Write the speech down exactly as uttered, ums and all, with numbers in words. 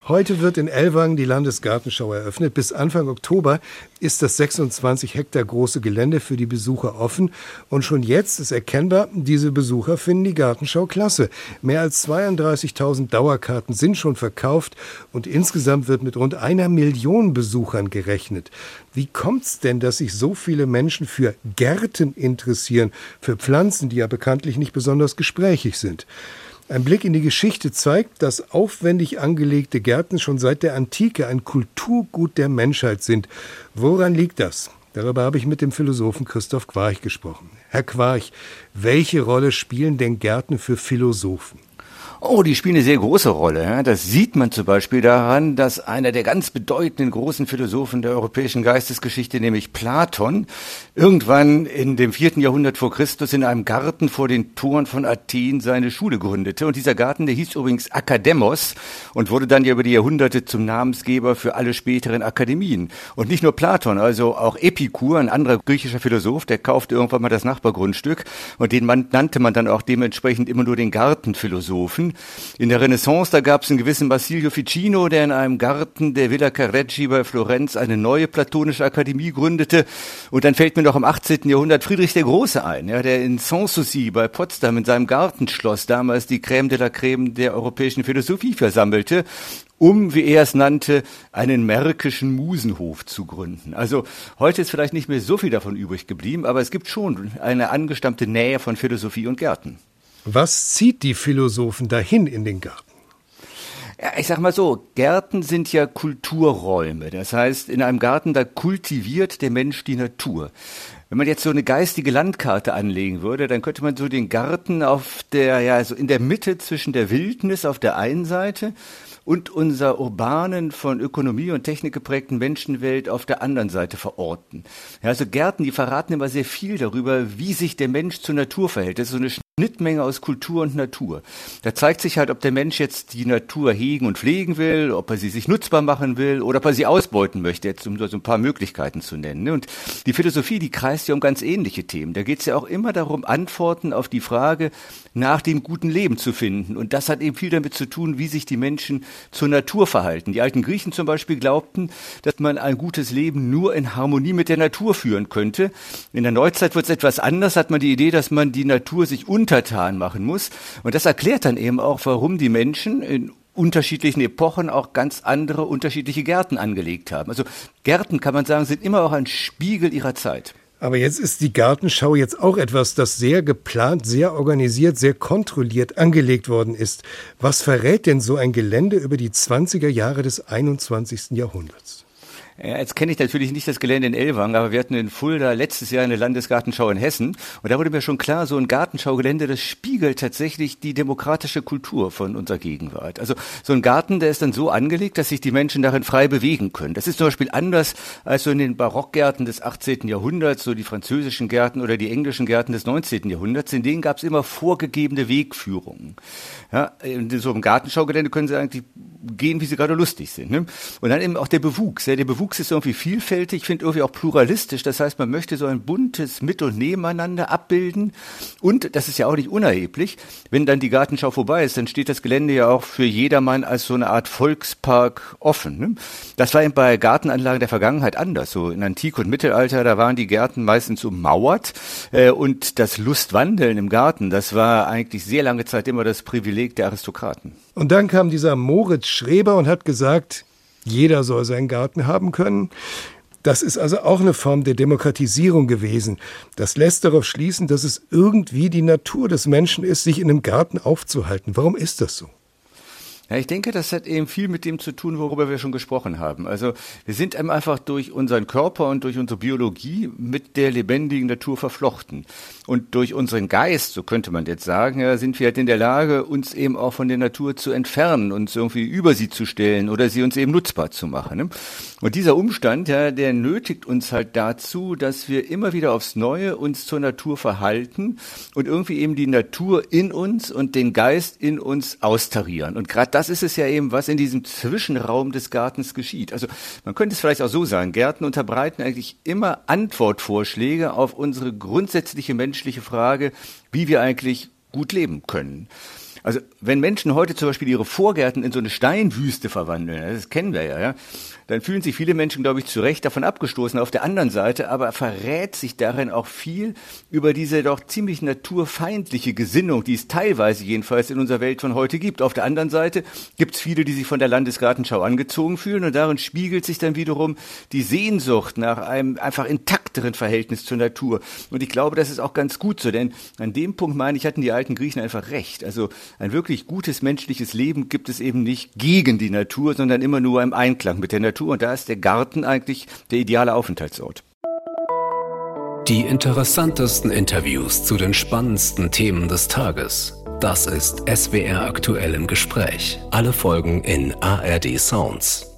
Heute wird in Ellwangen die Landesgartenschau eröffnet. Bis Anfang Oktober ist das sechsundzwanzig Hektar große Gelände für die Besucher offen. Und schon jetzt ist erkennbar, diese Besucher finden die Gartenschau klasse. Mehr als zweiunddreißigtausend Dauerkarten sind schon verkauft und insgesamt wird mit rund einer Million Besuchern gerechnet. Wie kommt's denn, dass sich so viele Menschen für Gärten interessieren, für Pflanzen, die ja bekanntlich nicht besonders gesprächig sind? Ein Blick in die Geschichte zeigt, dass aufwendig angelegte Gärten schon seit der Antike ein Kulturgut der Menschheit sind. Woran liegt das? Darüber habe ich mit dem Philosophen Christoph Quarch gesprochen. Herr Quarch, welche Rolle spielen denn Gärten für Philosophen? Oh, die spielen eine sehr große Rolle. Das sieht man zum Beispiel daran, dass einer der ganz bedeutenden großen Philosophen der europäischen Geistesgeschichte, nämlich Platon, irgendwann in dem vierten Jahrhundert vor Christus in einem Garten vor den Toren von Athen seine Schule gründete. Und dieser Garten, der hieß übrigens Akademos und wurde dann ja über die Jahrhunderte zum Namensgeber für alle späteren Akademien. Und nicht nur Platon, also auch Epikur, ein anderer griechischer Philosoph, der kaufte irgendwann mal das Nachbargrundstück und den man, nannte man dann auch dementsprechend immer nur den Gartenphilosophen. In der Renaissance, da gab es einen gewissen Basilio Ficino, der in einem Garten der Villa Careggi bei Florenz eine neue platonische Akademie gründete. Und dann fällt mir noch im achtzehnten Jahrhundert Friedrich der Große ein, ja, der in Sanssouci bei Potsdam in seinem Gartenschloss damals die Crème de la Crème der europäischen Philosophie versammelte, um, wie er es nannte, einen märkischen Musenhof zu gründen. Also heute ist vielleicht nicht mehr so viel davon übrig geblieben, aber es gibt schon eine angestammte Nähe von Philosophie und Gärten. Was zieht die Philosophen dahin in den Garten? Ja, ich sag mal so, Gärten sind ja Kulturräume. Das heißt, in einem Garten, da kultiviert der Mensch die Natur. Wenn man jetzt so eine geistige Landkarte anlegen würde, dann könnte man so den Garten auf der, ja, so in der Mitte zwischen der Wildnis auf der einen Seite und unserer urbanen, von Ökonomie und Technik geprägten Menschenwelt auf der anderen Seite verorten. Ja, also Gärten, die verraten immer sehr viel darüber, wie sich der Mensch zur Natur verhält. Das ist so eine Schnittmenge aus Kultur und Natur. Da zeigt sich halt, ob der Mensch jetzt die Natur hegen und pflegen will, ob er sie sich nutzbar machen will oder ob er sie ausbeuten möchte, jetzt um so ein paar Möglichkeiten zu nennen. Und die Philosophie, die kreist ja um ganz ähnliche Themen. Da geht es ja auch immer darum, Antworten auf die Frage nach dem guten Leben zu finden. Und das hat eben viel damit zu tun, wie sich die Menschen zur Natur verhalten. Die alten Griechen zum Beispiel glaubten, dass man ein gutes Leben nur in Harmonie mit der Natur führen könnte. In der Neuzeit wird es etwas anders, hat man die Idee, dass man die Natur sich untertan machen muss. Und das erklärt dann eben auch, warum die Menschen in unterschiedlichen Epochen auch ganz andere, unterschiedliche Gärten angelegt haben. Also Gärten, kann man sagen, sind immer auch ein Spiegel ihrer Zeit. Aber jetzt ist die Gartenschau jetzt auch etwas, das sehr geplant, sehr organisiert, sehr kontrolliert angelegt worden ist. Was verrät denn so ein Gelände über die zwanziger Jahre des einundzwanzigsten Jahrhunderts? Ja, jetzt kenne ich natürlich nicht das Gelände in Ellwangen, aber wir hatten in Fulda letztes Jahr eine Landesgartenschau in Hessen und da wurde mir schon klar, so ein Gartenschaugelände, das spiegelt tatsächlich die demokratische Kultur von unserer Gegenwart. Also so ein Garten, der ist dann so angelegt, dass sich die Menschen darin frei bewegen können. Das ist zum Beispiel anders als so in den Barockgärten des achtzehnten Jahrhunderts, so die französischen Gärten oder die englischen Gärten des neunzehnten Jahrhunderts. In denen gab es immer vorgegebene Wegführungen. Ja, in so einem Gartenschaugelände können sie eigentlich gehen, wie sie gerade lustig sind. Ne? Und dann eben auch der Bewuchs. Ja, der Bewuchs ist irgendwie vielfältig, ich finde irgendwie auch pluralistisch. Das heißt, man möchte so ein buntes Mit- und Nebeneinander abbilden. Und, das ist ja auch nicht unerheblich, wenn dann die Gartenschau vorbei ist, dann steht das Gelände ja auch für jedermann als so eine Art Volkspark offen. Ne? Das war eben bei Gartenanlagen der Vergangenheit anders. So in Antike und Mittelalter, da waren die Gärten meistens ummauert. Äh, und das Lustwandeln im Garten, das war eigentlich sehr lange Zeit immer das Privileg der Aristokraten. Und dann kam dieser Moritz Schreber und hat gesagt, jeder soll seinen Garten haben können. Das ist also auch eine Form der Demokratisierung gewesen. Das lässt darauf schließen, dass es irgendwie die Natur des Menschen ist, sich in einem Garten aufzuhalten. Warum ist das so? Ja, ich denke, das hat eben viel mit dem zu tun, worüber wir schon gesprochen haben. Also wir sind eben einfach durch unseren Körper und durch unsere Biologie mit der lebendigen Natur verflochten. Und durch unseren Geist, so könnte man jetzt sagen, ja, sind wir halt in der Lage, uns eben auch von der Natur zu entfernen, uns irgendwie über sie zu stellen oder sie uns eben nutzbar zu machen. Ne? Und dieser Umstand, ja, der nötigt uns halt dazu, dass wir immer wieder aufs Neue uns zur Natur verhalten und irgendwie eben die Natur in uns und den Geist in uns austarieren. Und gerade das ist es ja eben, was in diesem Zwischenraum des Gartens geschieht. Also man könnte es vielleicht auch so sagen, Gärten unterbreiten eigentlich immer Antwortvorschläge auf unsere grundsätzliche menschliche Frage, wie wir eigentlich gut leben können. Also wenn Menschen heute zum Beispiel ihre Vorgärten in so eine Steinwüste verwandeln, das kennen wir ja, ja, dann fühlen sich viele Menschen, glaube ich, zu Recht davon abgestoßen. Auf der anderen Seite aber verrät sich darin auch viel über diese doch ziemlich naturfeindliche Gesinnung, die es teilweise jedenfalls in unserer Welt von heute gibt. Auf der anderen Seite gibt es viele, die sich von der Landesgartenschau angezogen fühlen und darin spiegelt sich dann wiederum die Sehnsucht nach einem einfach intakteren Verhältnis zur Natur. Und ich glaube, das ist auch ganz gut so, denn an dem Punkt, meine ich, hatten die alten Griechen einfach recht. Also ein wirklich gutes menschliches Leben gibt es eben nicht gegen die Natur, sondern immer nur im Einklang mit der Natur. Und da ist der Garten eigentlich der ideale Aufenthaltsort. Die interessantesten Interviews zu den spannendsten Themen des Tages. Das ist S W R aktuell im Gespräch. Alle Folgen in A R D Sounds.